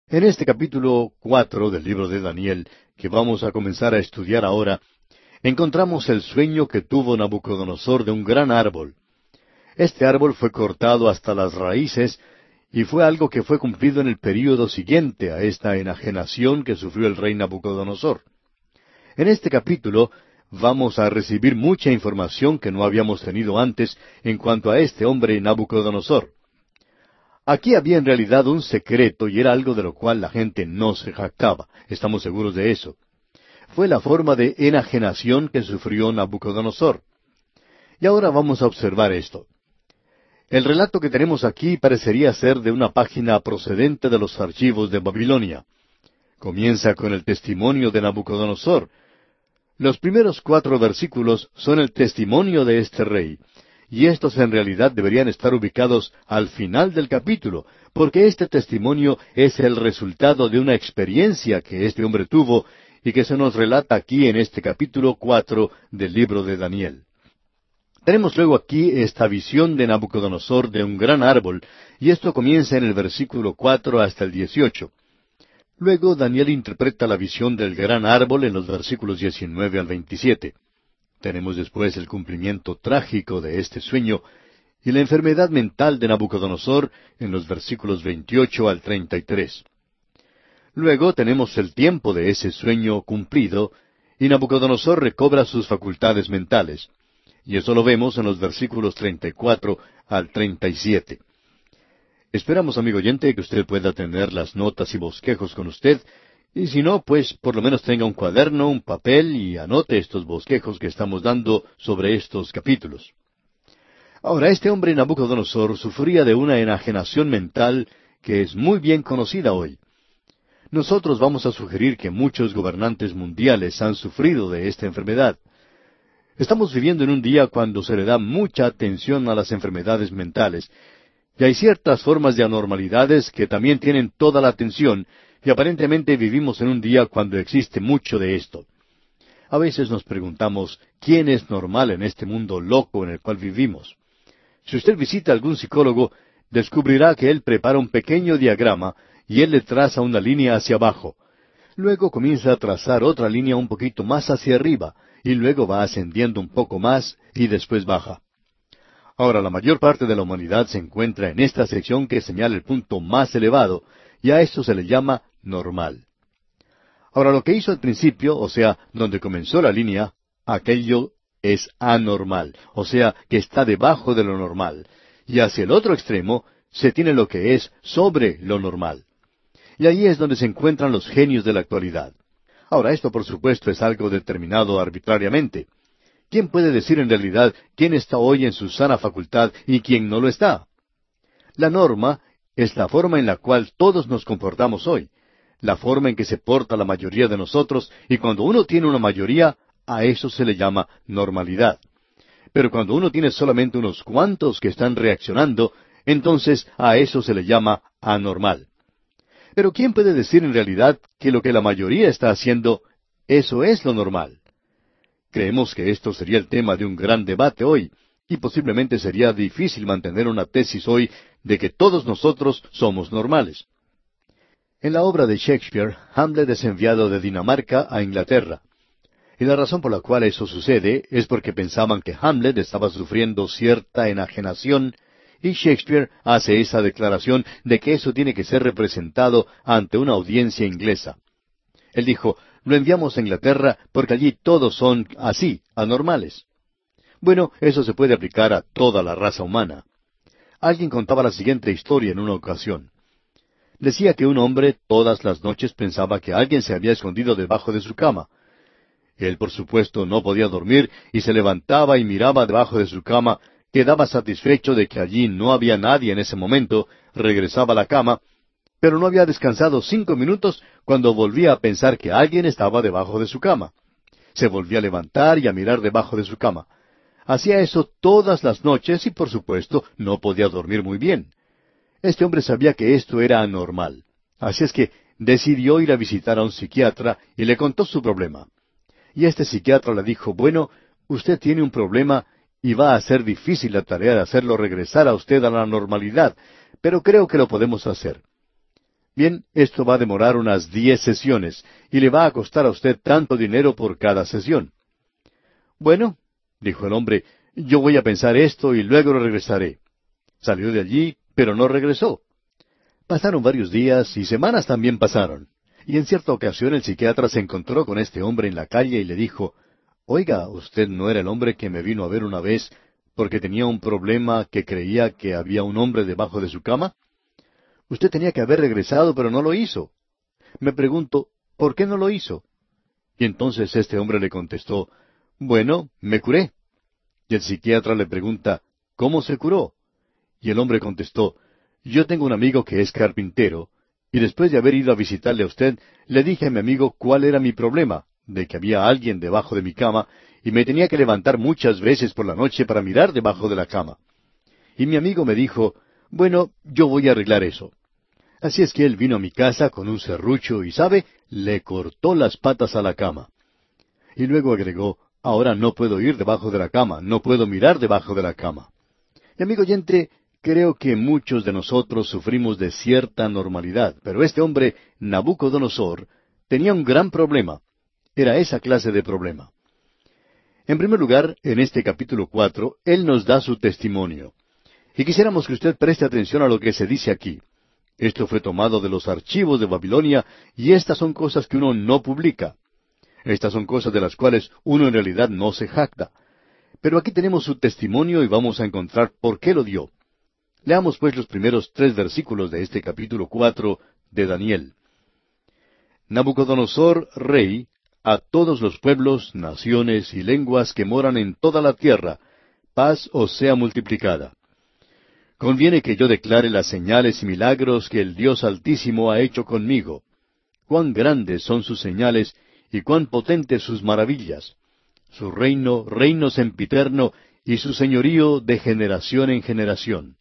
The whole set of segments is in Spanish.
En este capítulo 4 del libro de Daniel, que vamos a comenzar a estudiar ahora, encontramos el sueño que tuvo Nabucodonosor de un gran árbol. Este árbol fue cortado hasta las raíces y fue algo que fue cumplido en el período siguiente a esta enajenación que sufrió el rey Nabucodonosor. En este capítulo vamos a recibir mucha información que no habíamos tenido antes en cuanto a este hombre Nabucodonosor. Aquí había en realidad un secreto y era algo de lo cual la gente no se jactaba. Estamos seguros de eso. Fue la forma de enajenación que sufrió Nabucodonosor. Y ahora vamos a observar esto. El relato que tenemos aquí parecería ser de una página procedente de los archivos de Babilonia. Comienza con el testimonio de Nabucodonosor. Los primeros 4 versículos son el testimonio de este rey, y estos en realidad deberían estar ubicados al final del capítulo, porque este testimonio es el resultado de una experiencia que este hombre tuvo y que se nos relata aquí en este capítulo 4 del libro de Daniel. Tenemos luego aquí esta visión de Nabucodonosor de un gran árbol, y esto comienza en el versículo 4 hasta el 18. Luego Daniel interpreta la visión del gran árbol en los versículos 19 al 27. Tenemos después el cumplimiento trágico de este sueño y la enfermedad mental de Nabucodonosor en los versículos 28 al 33. Luego tenemos el tiempo de ese sueño cumplido y Nabucodonosor recobra sus facultades mentales. Y eso lo vemos en los versículos 34 al 37. Esperamos, amigo oyente, que usted pueda tener las notas y bosquejos con usted, y si no, pues por lo menos tenga un cuaderno, un papel y anote estos bosquejos que estamos dando sobre estos capítulos. Ahora, este hombre Nabucodonosor sufría de una enajenación mental que es muy bien conocida hoy. Nosotros vamos a sugerir que muchos gobernantes mundiales han sufrido de esta enfermedad. Estamos viviendo en un día cuando se le da mucha atención a las enfermedades mentales, y hay ciertas formas de anormalidades que también tienen toda la atención, y aparentemente vivimos en un día cuando existe mucho de esto. A veces nos preguntamos, ¿quién es normal en este mundo loco en el cual vivimos? Si usted visita a algún psicólogo, descubrirá que él prepara un pequeño diagrama y él le traza una línea hacia abajo. Luego comienza a trazar otra línea un poquito más hacia arriba, y luego va ascendiendo un poco más y después baja. Ahora, la mayor parte de la humanidad se encuentra en esta sección que señala el punto más elevado, y a esto se le llama normal. Ahora, lo que hizo al principio, o sea, donde comenzó la línea, aquello es anormal, o sea, que está debajo de lo normal. Y hacia el otro extremo se tiene lo que es sobre lo normal. Y ahí es donde se encuentran los genios de la actualidad. Ahora, esto por supuesto es algo determinado arbitrariamente. ¿Quién puede decir en realidad quién está hoy en su sana facultad y quién no lo está? La norma es la forma en la cual todos nos comportamos hoy, la forma en que se porta la mayoría de nosotros, y cuando uno tiene una mayoría, a eso se le llama normalidad. Pero cuando uno tiene solamente unos cuantos que están reaccionando, entonces a eso se le llama anormal. Pero ¿quién puede decir en realidad que lo que la mayoría está haciendo, eso es lo normal? Creemos que esto sería el tema de un gran debate hoy, y posiblemente sería difícil mantener una tesis hoy de que todos nosotros somos normales. En la obra de Shakespeare, Hamlet es enviado de Dinamarca a Inglaterra. Y la razón por la cual eso sucede es porque pensaban que Hamlet estaba sufriendo cierta enajenación, y Shakespeare hace esa declaración de que eso tiene que ser representado ante una audiencia inglesa. Él dijo, lo enviamos a Inglaterra porque allí todos son así, anormales. Bueno, eso se puede aplicar a toda la raza humana. Alguien contaba la siguiente historia en una ocasión. Decía que un hombre todas las noches pensaba que alguien se había escondido debajo de su cama. Él, por supuesto, no podía dormir y se levantaba y miraba debajo de su cama, quedaba satisfecho de que allí no había nadie en ese momento, regresaba a la cama, pero no había descansado 5 minutos cuando volvía a pensar que alguien estaba debajo de su cama. Se volvía a levantar y a mirar debajo de su cama. Hacía eso todas las noches y, por supuesto, no podía dormir muy bien. Este hombre sabía que esto era anormal. Así es que decidió ir a visitar a un psiquiatra y le contó su problema. Y este psiquiatra le dijo, bueno, usted tiene un problema y va a ser difícil la tarea de hacerlo regresar a usted a la normalidad, pero creo que lo podemos hacer. Bien, esto va a demorar unas 10 sesiones, y le va a costar a usted tanto dinero por cada sesión. Bueno, dijo el hombre, yo voy a pensar esto y luego regresaré. Salió de allí, pero no regresó. Pasaron varios días y semanas también pasaron. Y en cierta ocasión el psiquiatra se encontró con este hombre en la calle y le dijo, «Oiga, ¿usted no era el hombre que me vino a ver una vez porque tenía un problema que creía que había un hombre debajo de su cama? Usted tenía que haber regresado, pero no lo hizo. Me pregunto, ¿por qué no lo hizo?» Y entonces este hombre le contestó, «Bueno, me curé». Y el psiquiatra le pregunta, «¿Cómo se curó?» Y el hombre contestó, «Yo tengo un amigo que es carpintero, y después de haber ido a visitarle a usted, le dije a mi amigo cuál era mi problema, de que había alguien debajo de mi cama, y me tenía que levantar muchas veces por la noche para mirar debajo de la cama. Y mi amigo me dijo, bueno, yo voy a arreglar eso. Así es que él vino a mi casa con un serrucho y, ¿sabe?, le cortó las patas a la cama». Y luego agregó, «Ahora no puedo ir debajo de la cama, no puedo mirar debajo de la cama». Y amigo oyente, creo que muchos de nosotros sufrimos de cierta normalidad, pero este hombre, Nabucodonosor, tenía un gran problema. Era esa clase de problema. En primer lugar, en este capítulo 4, él nos da su testimonio. Y quisiéramos que usted preste atención a lo que se dice aquí. Esto fue tomado de los archivos de Babilonia, y estas son cosas que uno no publica. Estas son cosas de las cuales uno en realidad no se jacta. Pero aquí tenemos su testimonio y vamos a encontrar por qué lo dio. Leamos pues los primeros 3 versículos de este capítulo 4 de Daniel. Nabucodonosor, rey, a todos los pueblos, naciones y lenguas que moran en toda la tierra, paz os sea multiplicada. Conviene que yo declare las señales y milagros que el Dios Altísimo ha hecho conmigo. Cuán grandes son sus señales y cuán potentes sus maravillas. Su reino, reino sempiterno, y su señorío de generación en generación.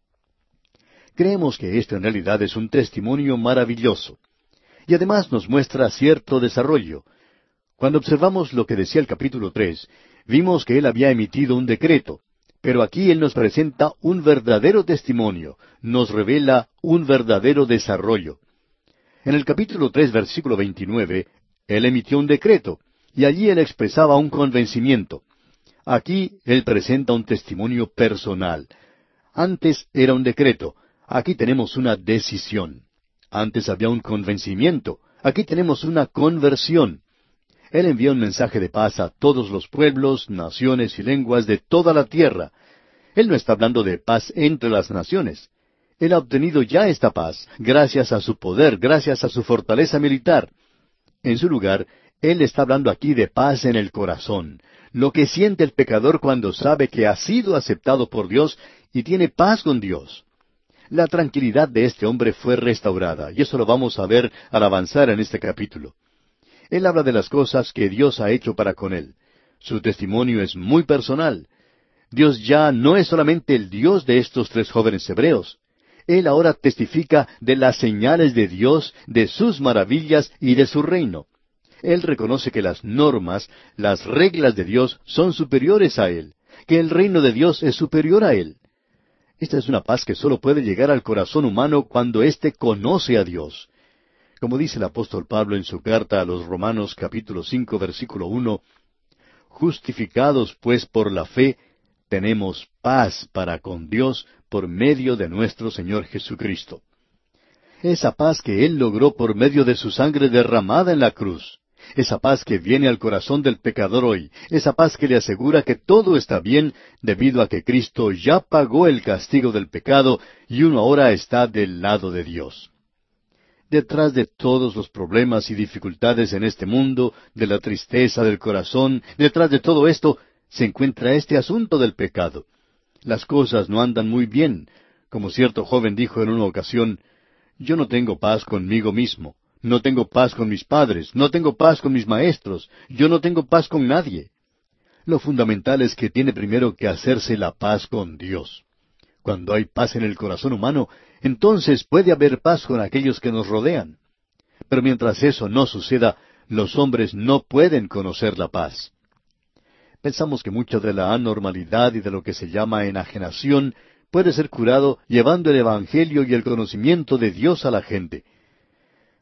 Creemos que esto en realidad es un testimonio maravilloso. Y además nos muestra cierto desarrollo. Cuando observamos lo que decía el capítulo 3, vimos que él había emitido un decreto, pero aquí él nos presenta un verdadero testimonio, nos revela un verdadero desarrollo. En el capítulo 3, versículo 29, él emitió un decreto, y allí él expresaba un convencimiento. Aquí él presenta un testimonio personal. Antes era un decreto, aquí tenemos una decisión. Antes había un convencimiento, aquí tenemos una conversión. Él envía un mensaje de paz a todos los pueblos, naciones y lenguas de toda la tierra. Él no está hablando de paz entre las naciones. Él ha obtenido ya esta paz, gracias a su poder, gracias a su fortaleza militar. En su lugar, él está hablando aquí de paz en el corazón, lo que siente el pecador cuando sabe que ha sido aceptado por Dios y tiene paz con Dios. La tranquilidad de este hombre fue restaurada, y eso lo vamos a ver al avanzar en este capítulo. Él habla de las cosas que Dios ha hecho para con él. Su testimonio es muy personal. Dios ya no es solamente el Dios de estos 3 jóvenes hebreos. Él ahora testifica de las señales de Dios, de sus maravillas y de su reino. Él reconoce que las normas, las reglas de Dios son superiores a él, que el reino de Dios es superior a él. Esta es una paz que solo puede llegar al corazón humano cuando éste conoce a Dios. Como dice el apóstol Pablo en su carta a los Romanos capítulo 5 versículo 1, justificados pues por la fe, tenemos paz para con Dios por medio de nuestro Señor Jesucristo. Esa paz que Él logró por medio de su sangre derramada en la cruz. Esa paz que viene al corazón del pecador hoy. Esa paz que le asegura que todo está bien debido a que Cristo ya pagó el castigo del pecado y uno ahora está del lado de Dios. Detrás de todos los problemas y dificultades en este mundo, de la tristeza del corazón, detrás de todo esto, se encuentra este asunto del pecado. Las cosas no andan muy bien. Como cierto joven dijo en una ocasión, yo no tengo paz conmigo mismo, no tengo paz con mis padres, no tengo paz con mis maestros, yo no tengo paz con nadie. Lo fundamental es que tiene primero que hacerse la paz con Dios. Cuando hay paz en el corazón humano, entonces puede haber paz con aquellos que nos rodean. Pero mientras eso no suceda, los hombres no pueden conocer la paz. Pensamos que mucha de la anormalidad y de lo que se llama enajenación puede ser curado llevando el Evangelio y el conocimiento de Dios a la gente.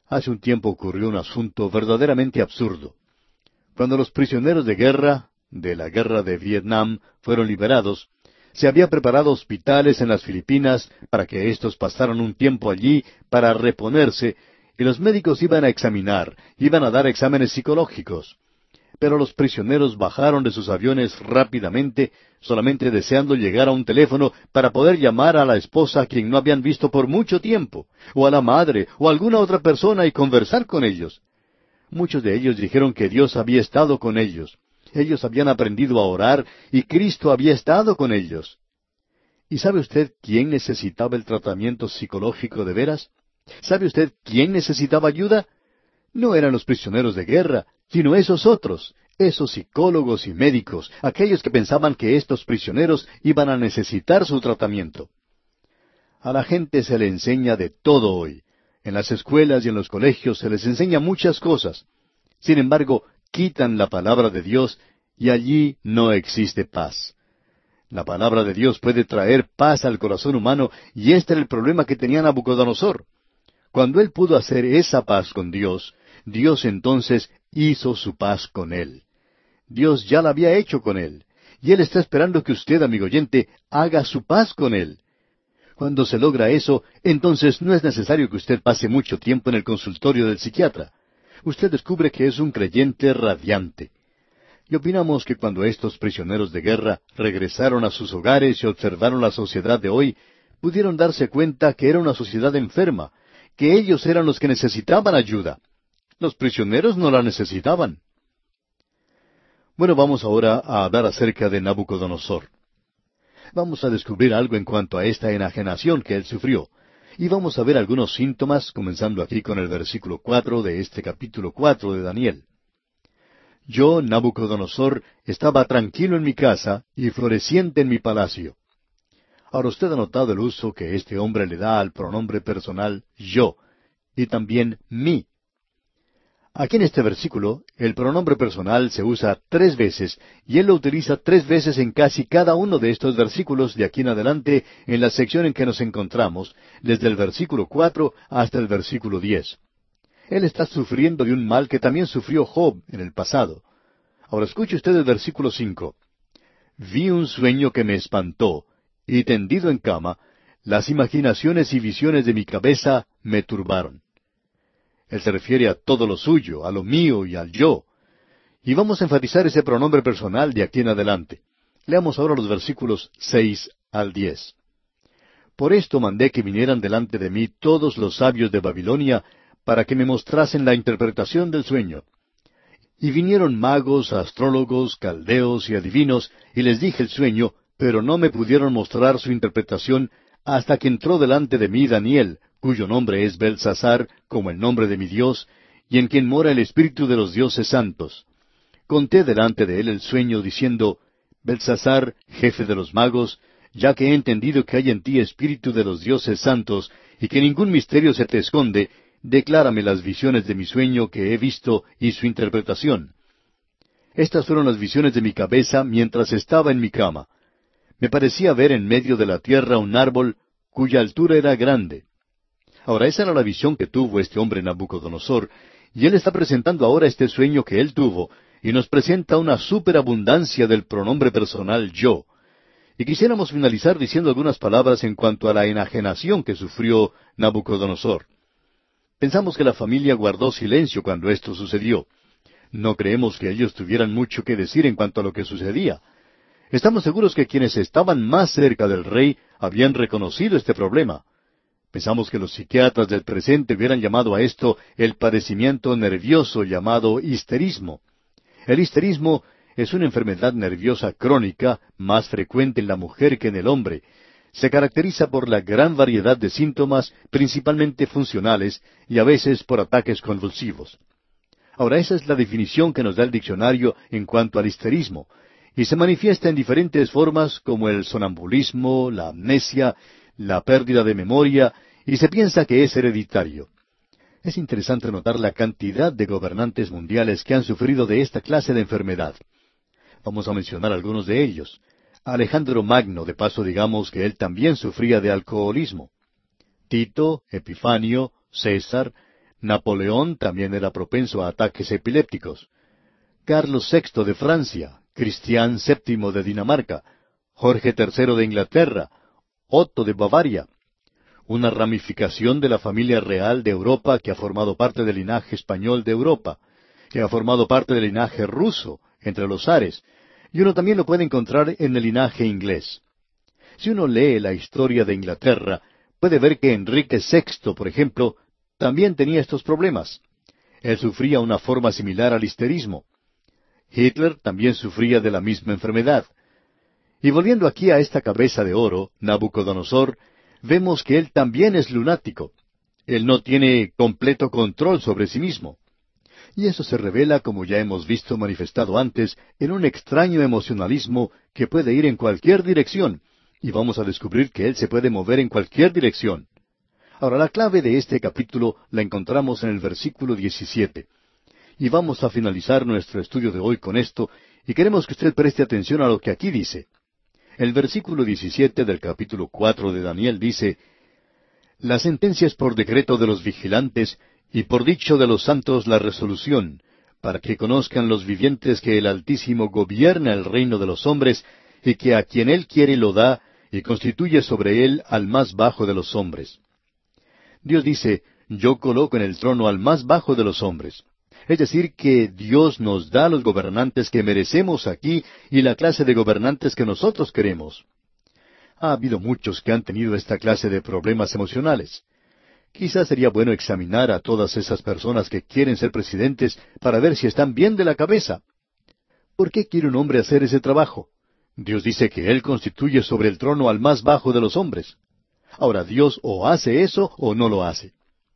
Hace un tiempo ocurrió un asunto verdaderamente absurdo. Cuando los prisioneros de guerra, de la guerra de Vietnam, fueron liberados, se había preparado hospitales en las Filipinas para que éstos pasaran un tiempo allí para reponerse, y los médicos iban a examinar, iban a dar exámenes psicológicos. Pero los prisioneros bajaron de sus aviones rápidamente, solamente deseando llegar a un teléfono para poder llamar a la esposa a quien no habían visto por mucho tiempo, o a la madre, o a alguna otra persona y conversar con ellos. Muchos de ellos dijeron que Dios había estado con ellos. Ellos habían aprendido a orar y Cristo había estado con ellos. ¿Y sabe usted quién necesitaba el tratamiento psicológico de veras? ¿Sabe usted quién necesitaba ayuda? No eran los prisioneros de guerra, sino esos otros, esos psicólogos y médicos, aquellos que pensaban que estos prisioneros iban a necesitar su tratamiento. A la gente se le enseña de todo hoy. En las escuelas y en los colegios se les enseña muchas cosas. Sin embargo, quitan la palabra de Dios y allí no existe paz. La palabra de Dios puede traer paz al corazón humano y este era el problema que tenía Nabucodonosor. Cuando él pudo hacer esa paz con Dios, Dios entonces hizo su paz con él. Dios ya la había hecho con él. Y él está esperando que usted, amigo oyente, haga su paz con él. Cuando se logra eso, entonces no es necesario que usted pase mucho tiempo en el consultorio del psiquiatra. Usted descubre que es un creyente radiante. Y opinamos que cuando estos prisioneros de guerra regresaron a sus hogares y observaron la sociedad de hoy, pudieron darse cuenta que era una sociedad enferma, que ellos eran los que necesitaban ayuda. Los prisioneros no la necesitaban. Bueno, vamos ahora a hablar acerca de Nabucodonosor. Vamos a descubrir algo en cuanto a esta enajenación que él sufrió. Y vamos a ver algunos síntomas, comenzando aquí con el versículo 4 de este capítulo 4 de Daniel. Yo, Nabucodonosor, estaba tranquilo en mi casa y floreciente en mi palacio. Ahora usted ha notado el uso que este hombre le da al pronombre personal yo, y también mí. Aquí en este versículo, el pronombre personal se usa 3 veces, y él lo utiliza 3 veces en casi cada uno de estos versículos de aquí en adelante en la sección en que nos encontramos, desde el versículo 4 hasta el versículo 10. Él está sufriendo de un mal que también sufrió Job en el pasado. Ahora escuche usted el versículo 5. Vi un sueño que me espantó, y tendido en cama, las imaginaciones y visiones de mi cabeza me turbaron. Él se refiere a todo lo suyo, a lo mío y al yo. Y vamos a enfatizar ese pronombre personal de aquí en adelante. Leamos ahora los versículos 6 al 10. Por esto mandé que vinieran delante de mí todos los sabios de Babilonia, para que me mostrasen la interpretación del sueño. Y vinieron magos, astrólogos, caldeos y adivinos, y les dije el sueño, pero no me pudieron mostrar su interpretación, hasta que entró delante de mí Daniel, cuyo nombre es Beltsasar, como el nombre de mi Dios, y en quien mora el Espíritu de los dioses santos. Conté delante de él el sueño, diciendo, Beltsasar, jefe de los magos, ya que he entendido que hay en ti Espíritu de los dioses santos, y que ningún misterio se te esconde, declárame las visiones de mi sueño que he visto y su interpretación. Estas fueron las visiones de mi cabeza mientras estaba en mi cama. Me parecía ver en medio de la tierra un árbol cuya altura era grande. Ahora, esa era la visión que tuvo este hombre Nabucodonosor, y él está presentando ahora este sueño que él tuvo, y nos presenta una superabundancia del pronombre personal yo. Y quisiéramos finalizar diciendo algunas palabras en cuanto a la enajenación que sufrió Nabucodonosor. Pensamos que la familia guardó silencio cuando esto sucedió. No creemos que ellos tuvieran mucho que decir en cuanto a lo que sucedía. Estamos seguros que quienes estaban más cerca del rey habían reconocido este problema. Pensamos que los psiquiatras del presente hubieran llamado a esto el padecimiento nervioso llamado histerismo. El histerismo es una enfermedad nerviosa crónica más frecuente en la mujer que en el hombre. Se caracteriza por la gran variedad de síntomas, principalmente funcionales, y a veces por ataques convulsivos. Ahora, esa es la definición que nos da el diccionario en cuanto al histerismo, y se manifiesta en diferentes formas como el sonambulismo, la amnesia, la pérdida de memoria, y se piensa que es hereditario. Es interesante notar la cantidad de gobernantes mundiales que han sufrido de esta clase de enfermedad. Vamos a mencionar algunos de ellos. Alejandro Magno, de paso digamos que él también sufría de alcoholismo. Tito, Epifanio, César, Napoleón también era propenso a ataques epilépticos. Carlos VI de Francia, Cristián VII de Dinamarca, Jorge III de Inglaterra, Otto de Bavaria, una ramificación de la familia real de Europa que ha formado parte del linaje español de Europa, que ha formado parte del linaje ruso entre los zares, y uno también lo puede encontrar en el linaje inglés. Si uno lee la historia de Inglaterra, puede ver que Enrique VI, por ejemplo, también tenía estos problemas. Él sufría una forma similar al histerismo. Hitler también sufría de la misma enfermedad. Y volviendo aquí a esta cabeza de oro, Nabucodonosor, vemos que él también es lunático. Él no tiene completo control sobre sí mismo. Y eso se revela, como ya hemos visto manifestado antes, en un extraño emocionalismo que puede ir en cualquier dirección, y vamos a descubrir que él se puede mover en cualquier dirección. Ahora, la clave de este capítulo la encontramos en el versículo 17. Y vamos a finalizar nuestro estudio de hoy con esto, y queremos que usted preste atención a lo que aquí dice. El versículo 17 del capítulo 4 de Daniel dice: La sentencia es por decreto de los vigilantes, y por dicho de los santos la resolución, para que conozcan los vivientes que el Altísimo gobierna el reino de los hombres, y que a quien él quiere lo da, y constituye sobre él al más bajo de los hombres. Dios dice: yo coloco en el trono al más bajo de los hombres. Es decir, que Dios nos da los gobernantes que merecemos aquí y la clase de gobernantes que nosotros queremos. Ha habido muchos que han tenido esta clase de problemas emocionales. Quizás sería bueno examinar a todas esas personas que quieren ser presidentes para ver si están bien de la cabeza. ¿Por qué quiere un hombre hacer ese trabajo? Dios dice que Él constituye sobre el trono al más bajo de los hombres. Ahora, Dios o hace eso o no lo hace.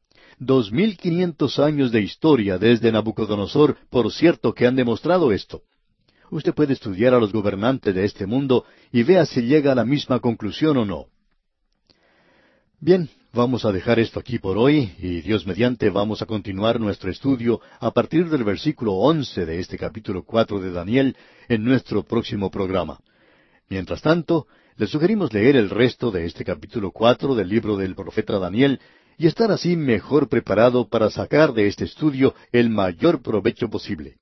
2500 años de historia desde Nabucodonosor, por cierto, que han demostrado esto. Usted puede estudiar a los gobernantes de este mundo y vea si llega a la misma conclusión o no. Bien, vamos a dejar esto aquí por hoy, y Dios mediante vamos a continuar nuestro estudio a partir del versículo 11 de este capítulo 4 de Daniel en nuestro próximo programa. Mientras tanto, le sugerimos leer el resto de este capítulo 4 del libro del profeta Daniel, y estar así mejor preparado para sacar de este estudio el mayor provecho posible.